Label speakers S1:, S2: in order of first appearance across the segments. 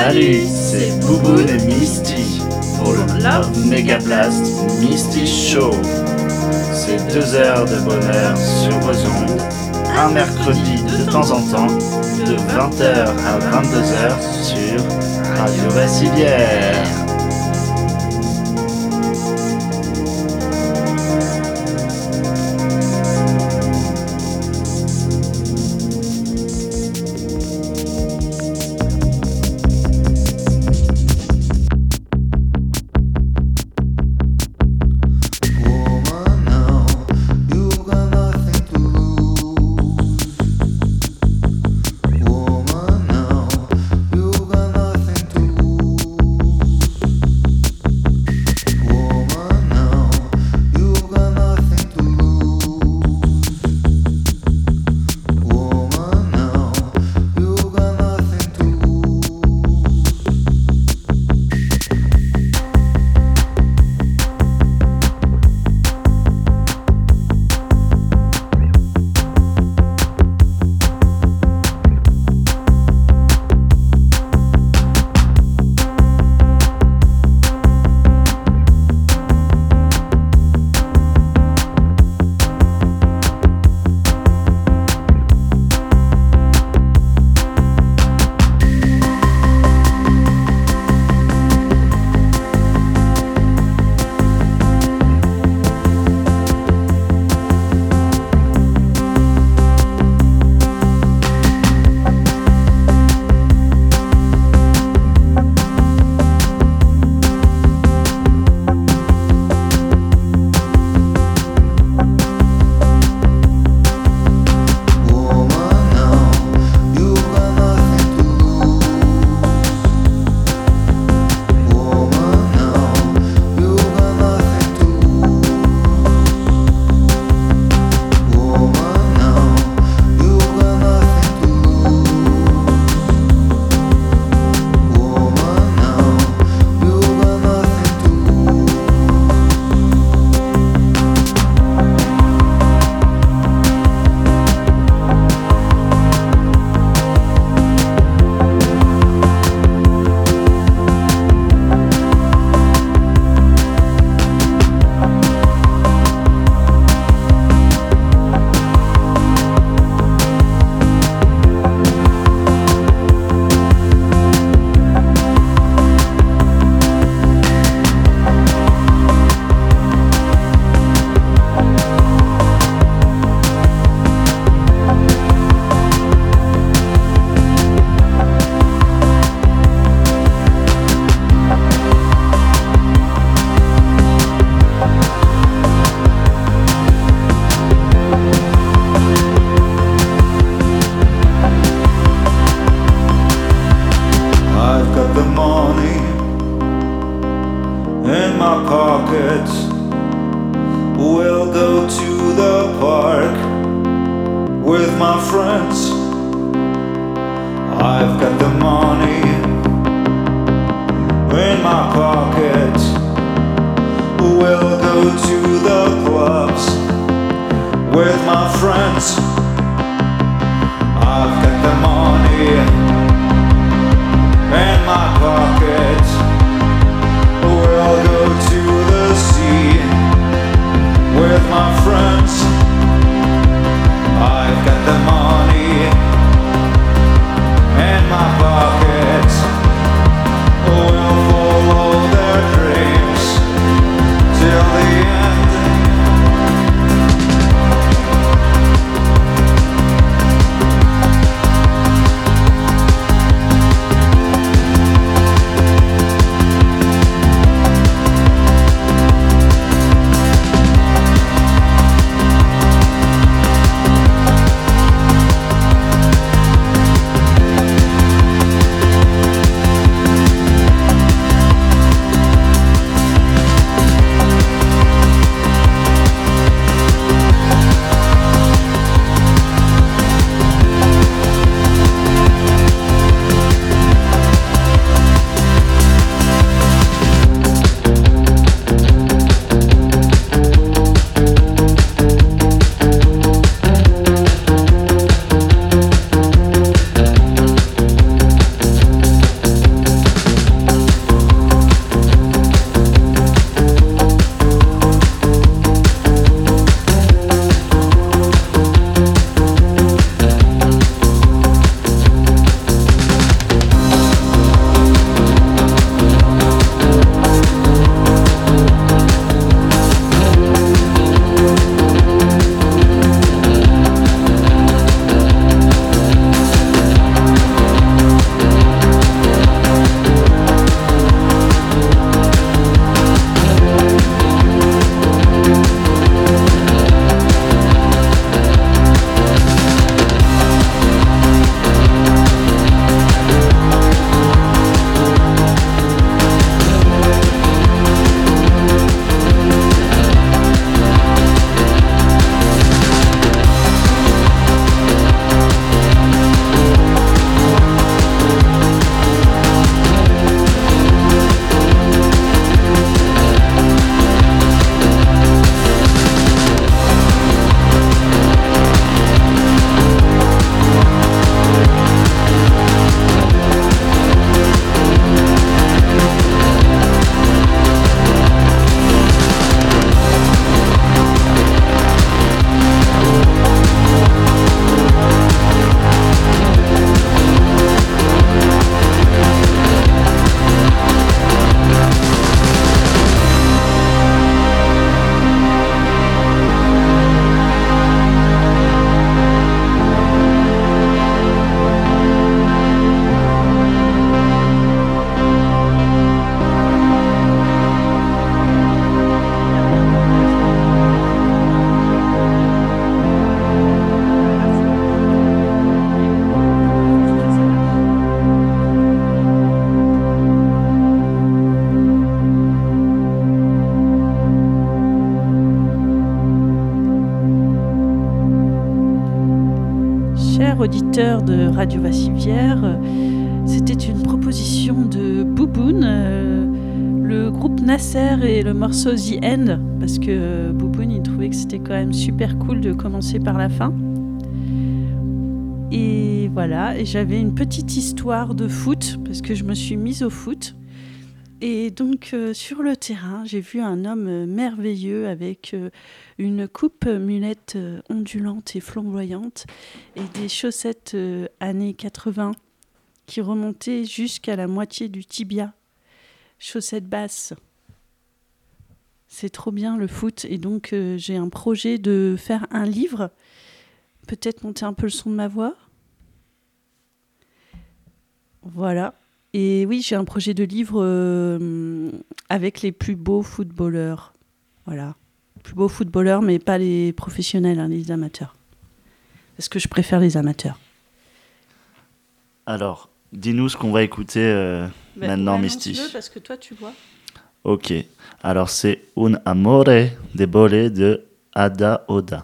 S1: Salut, c'est Bouboune et Misty pour le Love Megablast Misty Show. C'est 2 heures de bonheur sur vos ondes, un mercredi de temps en temps, de 20h à 22h sur Radio Bassivière.
S2: chers auditeurs de Radio Vassivière, c'était une proposition de Bouboune, le groupe Nasser et le morceau The End, parce que Bouboune il trouvait que c'était quand même super cool de commencer par la fin. Et voilà, et j'avais une petite histoire de foot, parce que je me suis mise au foot. Et donc sur le terrain, j'ai vu un homme merveilleux avec une coupe mulette ondulante et flamboyante et des chaussettes années 80 qui remontaient jusqu'à la moitié du tibia. Chaussettes basses. C'est trop bien le foot. Et donc j'ai un projet de faire un livre. Peut-être monter un peu le son de ma voix. Voilà. Et oui, j'ai un projet de livre avec les plus beaux footballeurs. Voilà. Plus beaux footballeurs, mais pas les professionnels, hein, les amateurs. Parce que je préfère les amateurs.
S1: Alors, dis-nous ce qu'on va écouter maintenant, Misty.
S2: Annonce-le, parce que toi, tu vois.
S1: Ok. Alors, c'est Un amore debole de Ada Oda.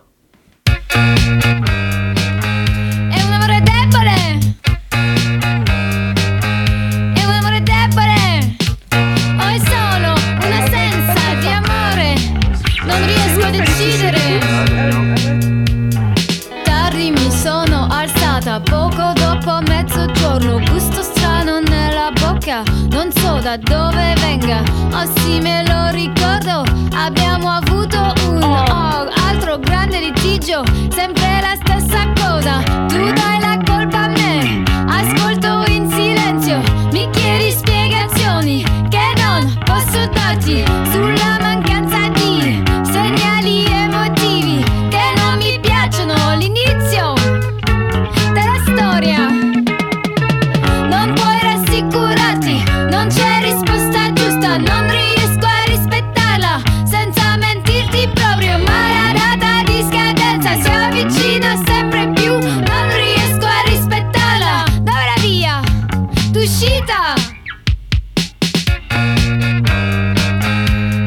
S3: Tardi mi sono alzata poco dopo mezzogiorno, gusto strano nella bocca, non so da dove venga, oh sì me lo ricordo, abbiamo avuto un altro grande litigio, sempre la stessa cosa, tu dai la colpa a me, ascolto in silenzio, mi chiedi spiegazioni che non posso darti sulla mancanza di segnali emotivi che non mi piacciono, l'inizio della storia. Non puoi rassicurarti, non c'è risposta giusta, non riesco a rispettarla senza mentirti proprio, ma la data di scadenza si avvicina sempre più, non riesco a rispettarla, dove la via d'uscita?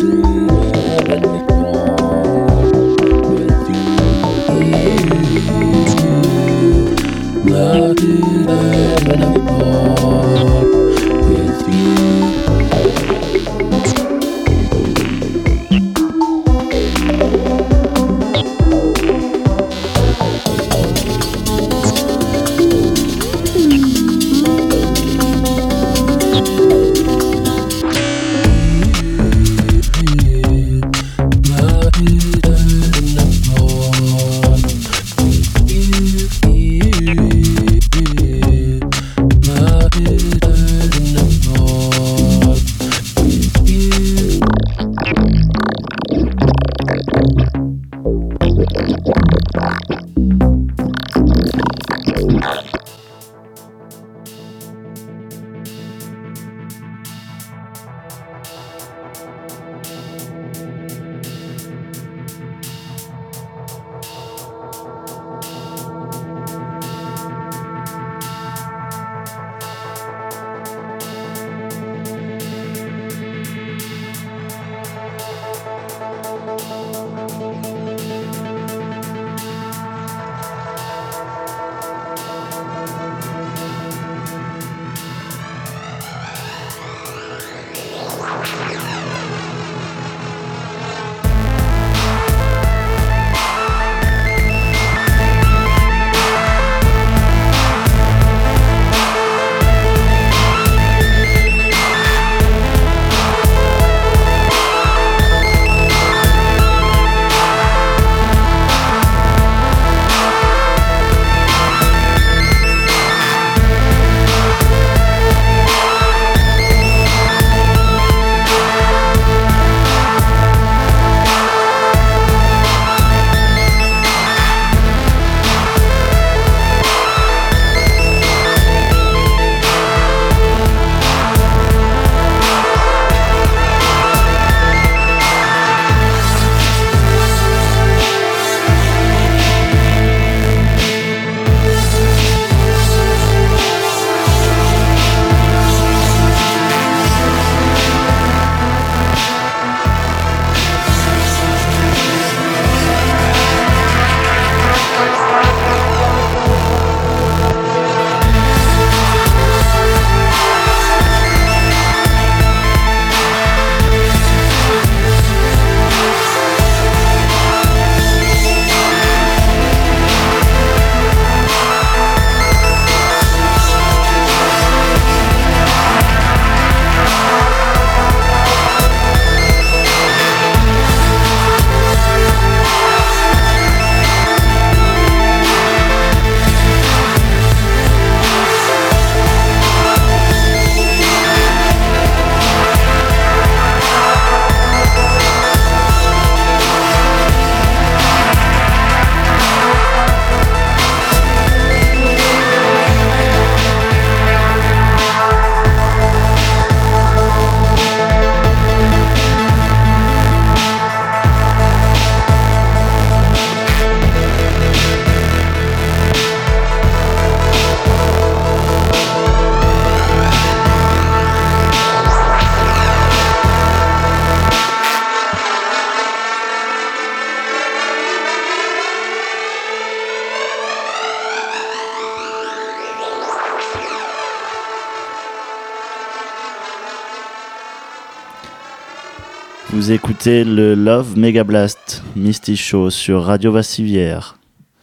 S1: Vous écoutez le Love Mega Blast Misty Show sur Radio Vassivière.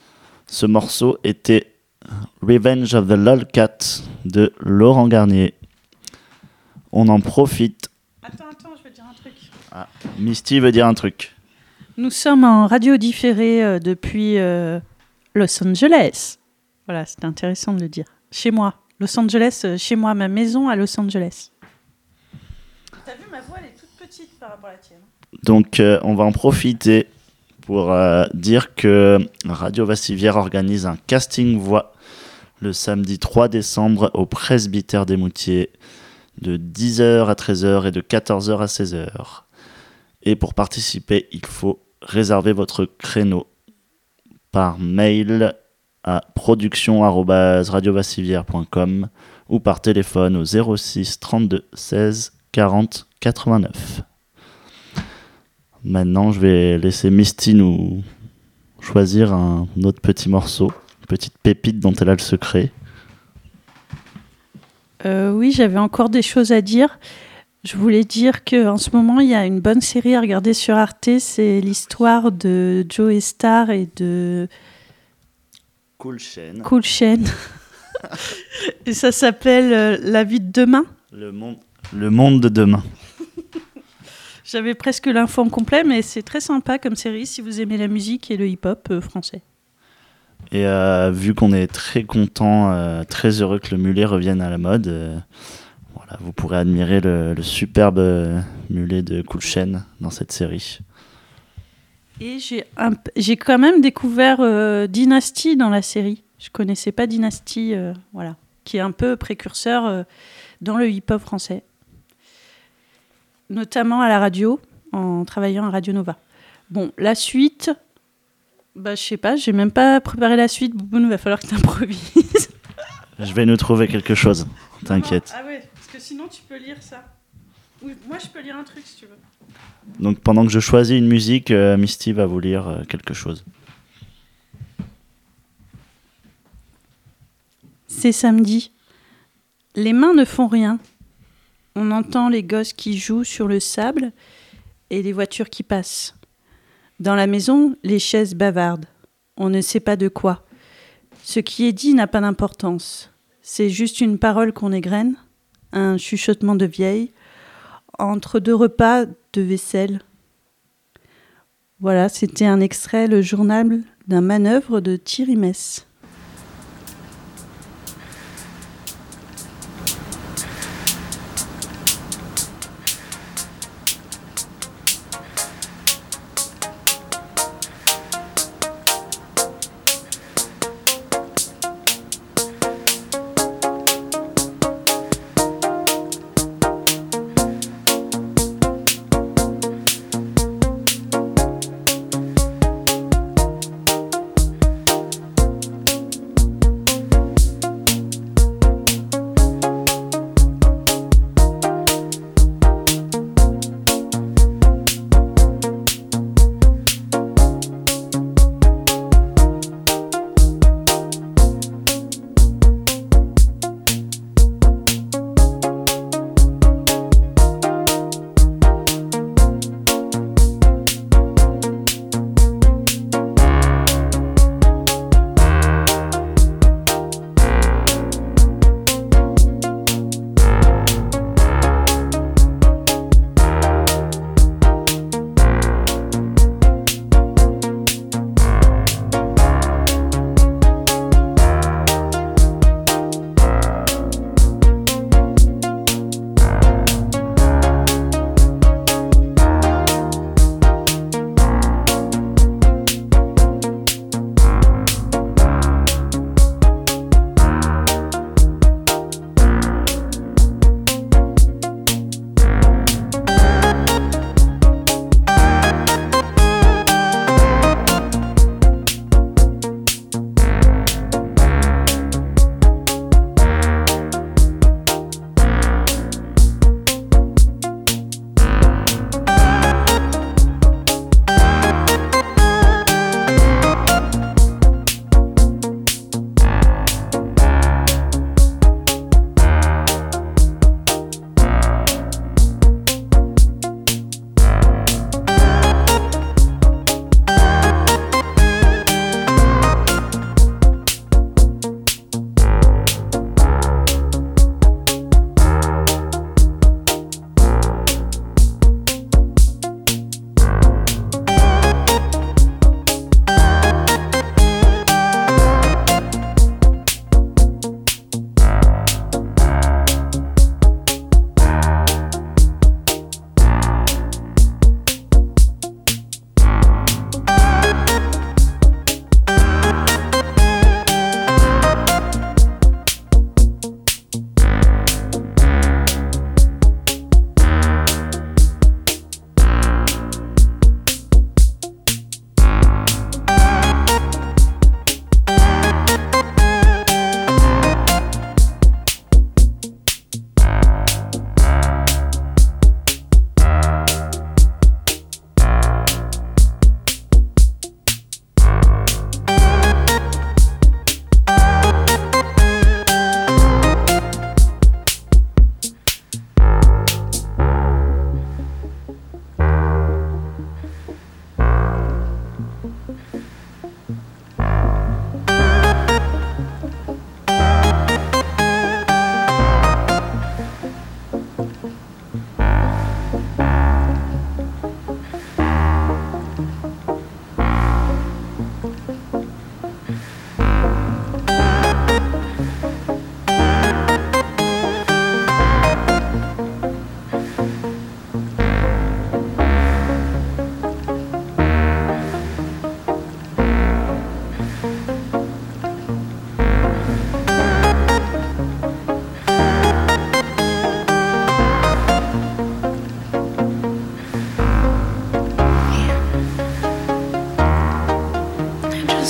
S1: Ce morceau était Revenge of the Lolcat de Laurent Garnier. On en profite.
S2: Attends, je veux dire un truc.
S1: Ah, Misty veut dire un truc.
S2: Nous sommes en radio différé depuis Los Angeles. Voilà, c'était intéressant de le dire. Chez moi. Los Angeles, chez moi, ma maison à Los Angeles. T'as vu, ma voix, elle est toute petite par rapport à la tienne.
S1: Donc, on va en profiter pour dire que Radio Vassivière organise un casting voix le samedi 3 décembre au Presbytère des Moutiers de 10h à 13h et de 14h à 16h. Et pour participer, il faut réserver votre créneau par mail à production@radiovassivière.com ou par téléphone au 06 32 16 40 89. Maintenant, je vais laisser Misty nous choisir un autre petit morceau, une petite pépite dont elle a le secret.
S2: Oui, j'avais encore des choses à dire. Je voulais dire qu'en ce moment, il y a une bonne série à regarder sur Arte. C'est l'histoire de Joe Star et de
S1: Cool Chain.
S2: Cool Chain. Et ça s'appelle La vie de demain.
S1: Le monde de demain.
S2: J'avais presque l'info en complet, mais c'est très sympa comme série si vous aimez la musique et le hip-hop français.
S1: Et vu qu'on est très content, très heureux que le mulet revienne à la mode, voilà, vous pourrez admirer le superbe mulet de Cool Chain dans cette série.
S2: Et j'ai quand même découvert Dynasty dans la série. Je connaissais pas Dynasty, voilà, qui est un peu précurseur dans le hip-hop français. Notamment à la radio, en travaillant à Radio Nova. Bon, la suite, je sais pas, j'ai même pas préparé la suite. Bouboune, il va falloir que tu improvises.
S1: Je vais nous trouver quelque chose, t'inquiète.
S2: Ah ouais, parce que sinon tu peux lire ça. Oui, moi je peux lire un truc si tu veux.
S1: Donc pendant que je choisis une musique, Misty va vous lire quelque chose.
S2: C'est samedi. Les mains ne font rien. On entend les gosses qui jouent sur le sable et les voitures qui passent. Dans la maison, les chaises bavardent. On ne sait pas de quoi. Ce qui est dit n'a pas d'importance. C'est juste une parole qu'on égrène, un chuchotement de vieille, entre deux repas de vaisselle. Voilà, c'était un extrait, le journal d'un manœuvre de Thierry Mess.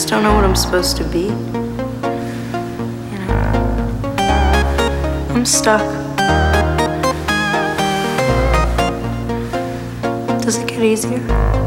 S4: just don't know what I'm supposed to be. You know, I'm stuck. Does it get easier?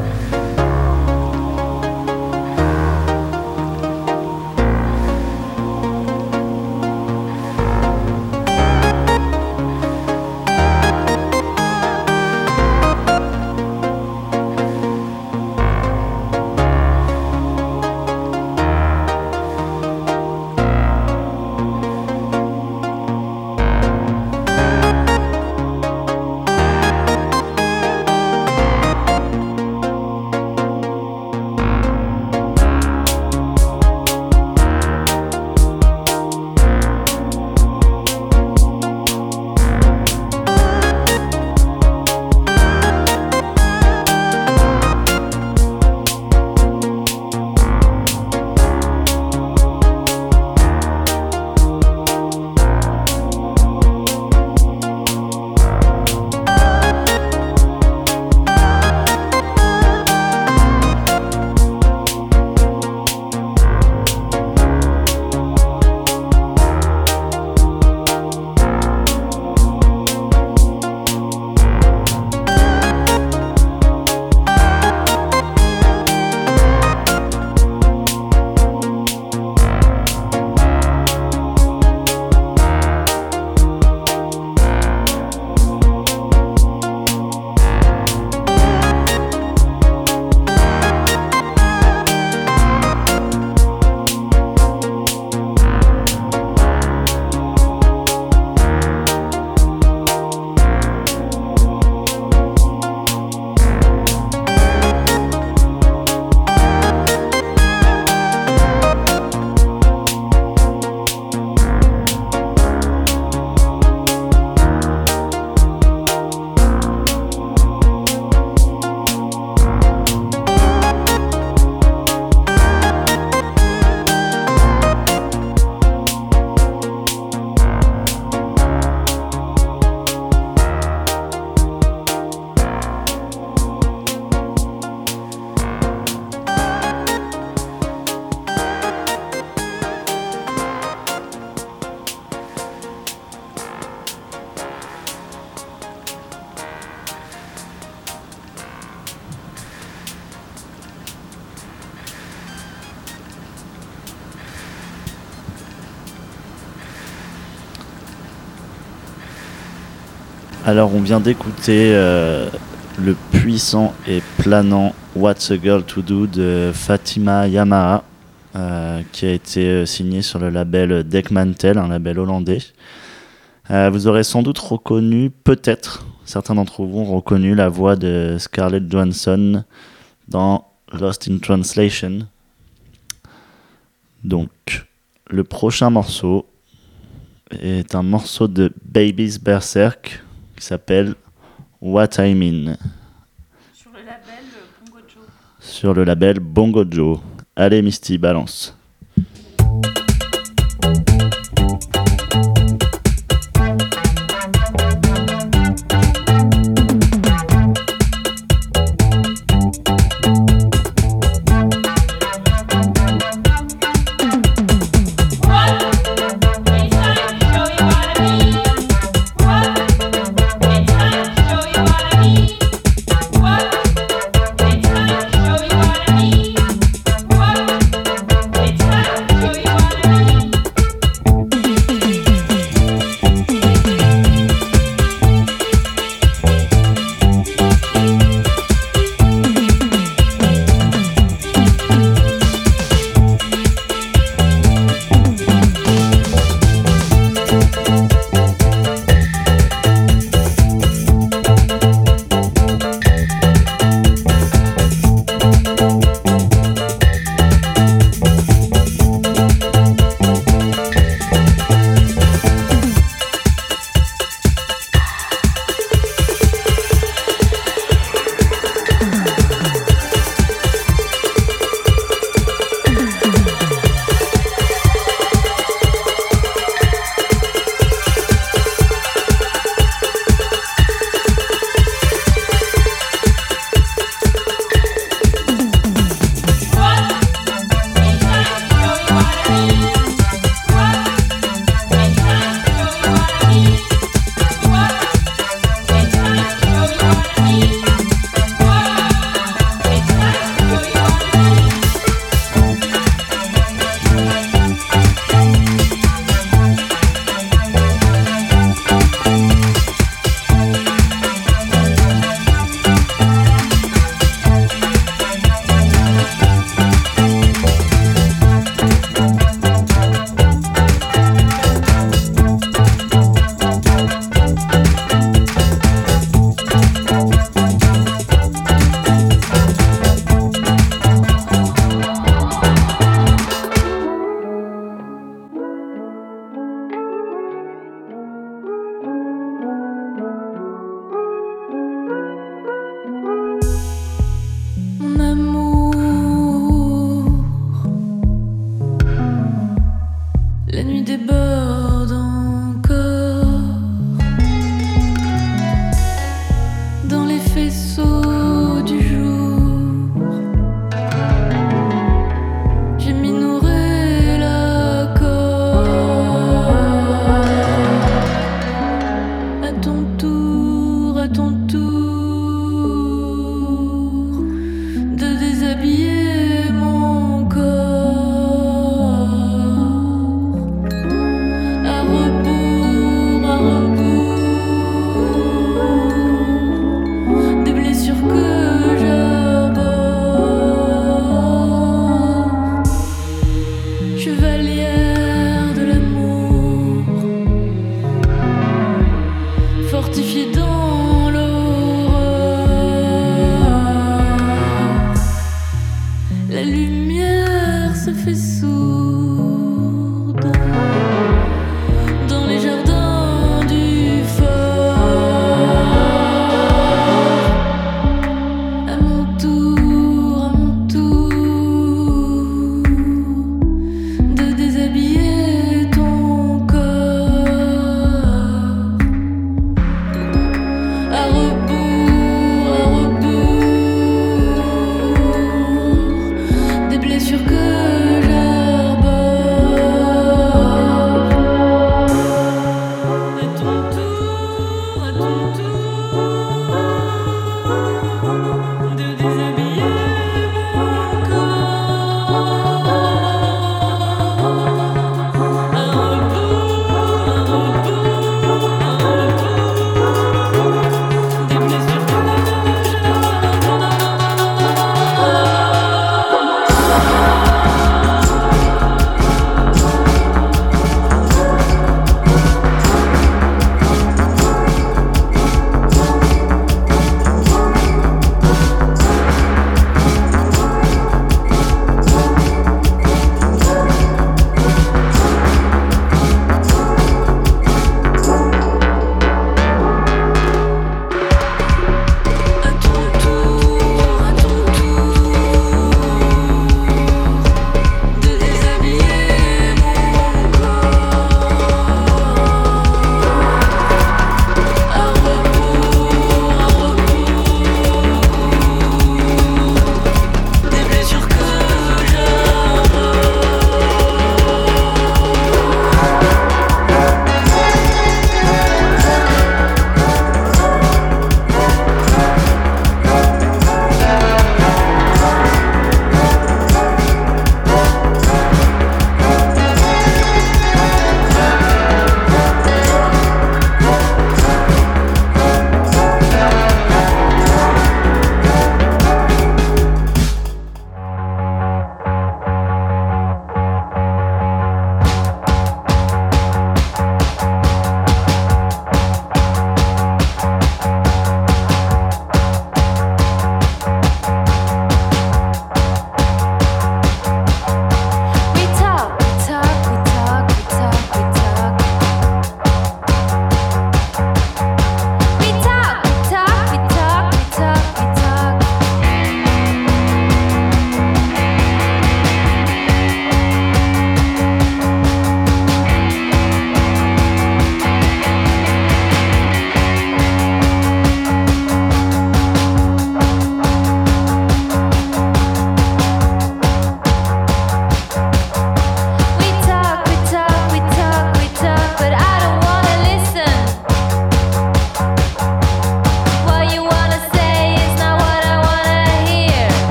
S1: Alors on vient d'écouter le puissant et planant What's a Girl to Do de Fatima Yamaha qui a été signé sur le label Dekmantel, un label hollandais. Vous aurez sans doute reconnu, peut-être, certains d'entre vous ont reconnu la voix de Scarlett Johansson dans Lost in Translation. Donc, le prochain morceau est un morceau de Baby's Berserk qui s'appelle What I Mean.
S2: Sur le label Bongo Joe.
S1: Sur le label Bongo Joe. Allez Misty, balance.
S5: It's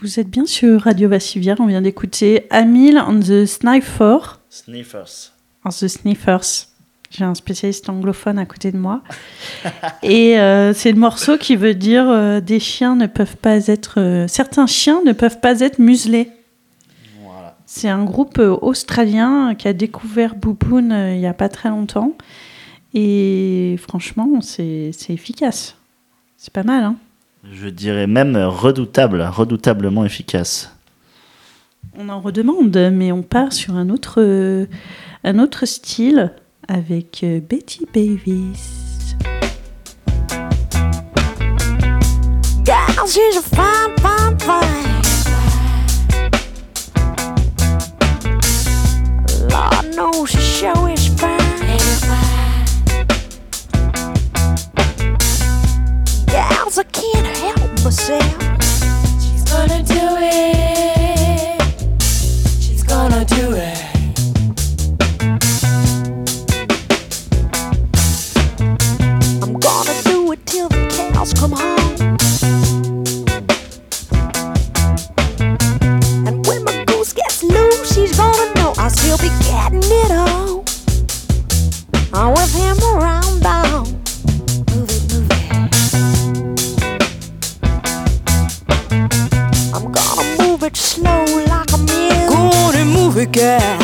S2: Vous êtes bien sur Radio Vassivière. On vient d'écouter Amil on the Sniffers. On the Sniffers. J'ai un spécialiste anglophone à côté de moi. Et c'est le morceau qui veut dire des chiens ne peuvent pas être... certains chiens ne peuvent pas être muselés.
S1: Voilà.
S2: C'est un groupe australien qui a découvert Bouboune il n'y a pas très longtemps. Et franchement, c'est efficace. C'est pas mal, hein.
S1: Je dirais même redoutablement efficace.
S2: On en redemande, mais on part sur un autre style avec Betty Davis.
S5: Girl, she's a fine, fine, fine. Lord knows she sure is fine. Gals, I can't help myself. She's gonna do it. She's gonna do it. I'm gonna do it till the cows come home. And when my goose gets loose, she's gonna know I'll still be getting it on. I'm with him around down. Move it, move it. I'm gonna move it slow like a mill. Go on and move it, girl.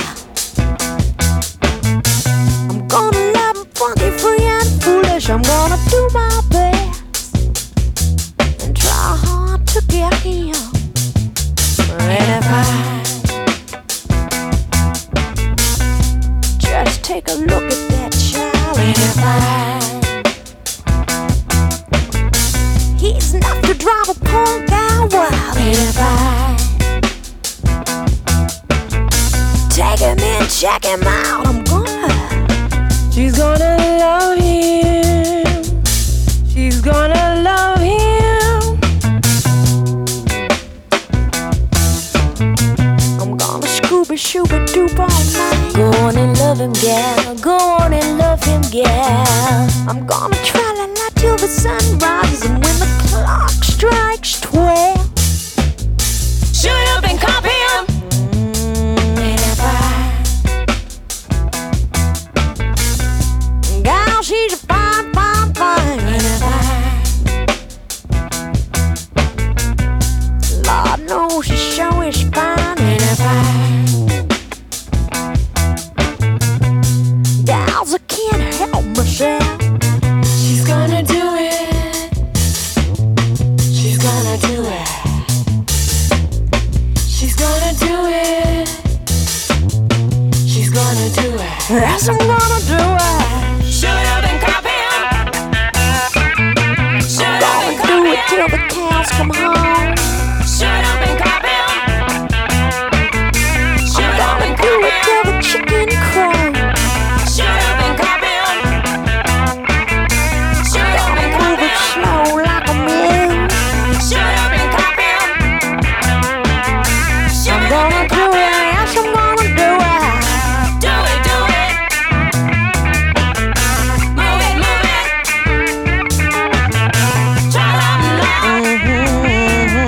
S5: I'm gonna love him funky, free and foolish. I'm gonna do my best and try hard to get him. And if I just take a look at that child, and if he's enough to drive a poor guy wild. And if take him in, check him out, I'm gonna. She's gonna love him. She's gonna love him. I'm gonna Scooby-Shooby-Doop all night. Go on and love him, gal. Go on and love him, gal. I'm gonna tra-la-la till the sun rises, and when the clock strikes 12, shoot up and cop him. And if gal, she's a fine, fine, fine. And if Lord knows she sure is fine. And if gals, I can't help myself. She's gonna do it. She's gonna do it. She's gonna do it. She's gonna do it. Yes, I'm gonna do it. Shoot up and cop him. Shoot up and cop him. Do it till the cows come home. Shoot up and cop him. Shoot up and do it till the chicken crow. Shoot up and cop him. Shoot up and cop him. Move it slow like a mill. Shoot up and cop him. I'm gonna do it, yes, I'm gonna do it. Do it, do it. Move it, move it. Try to love.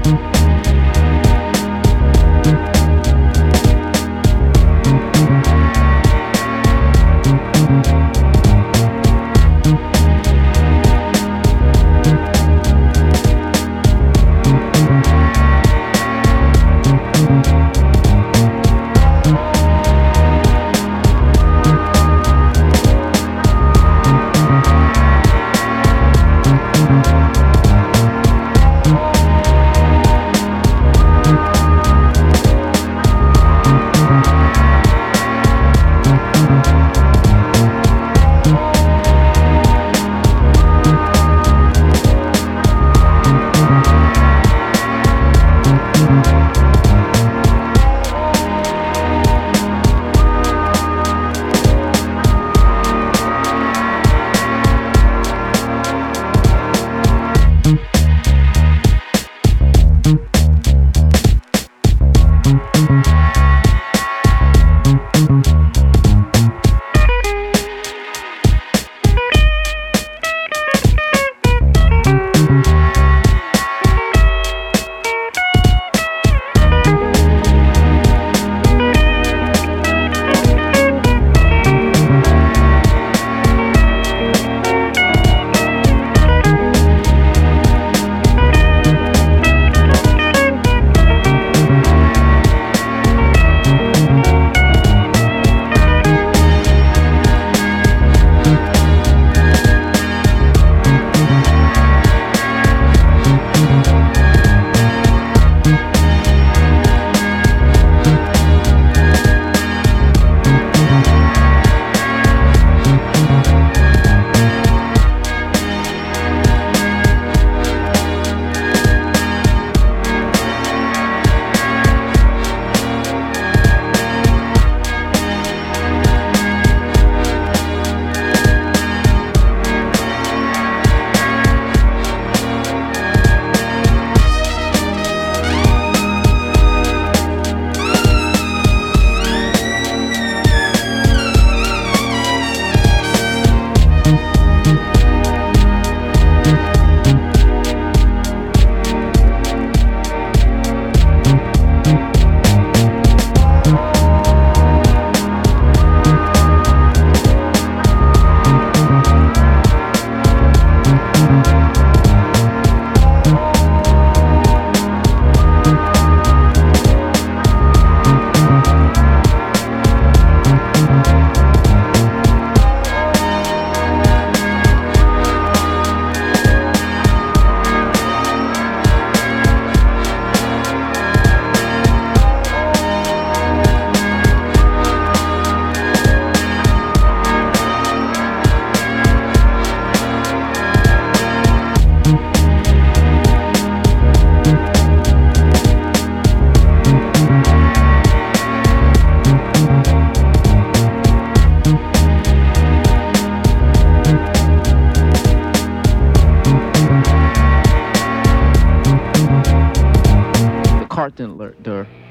S6: Carton,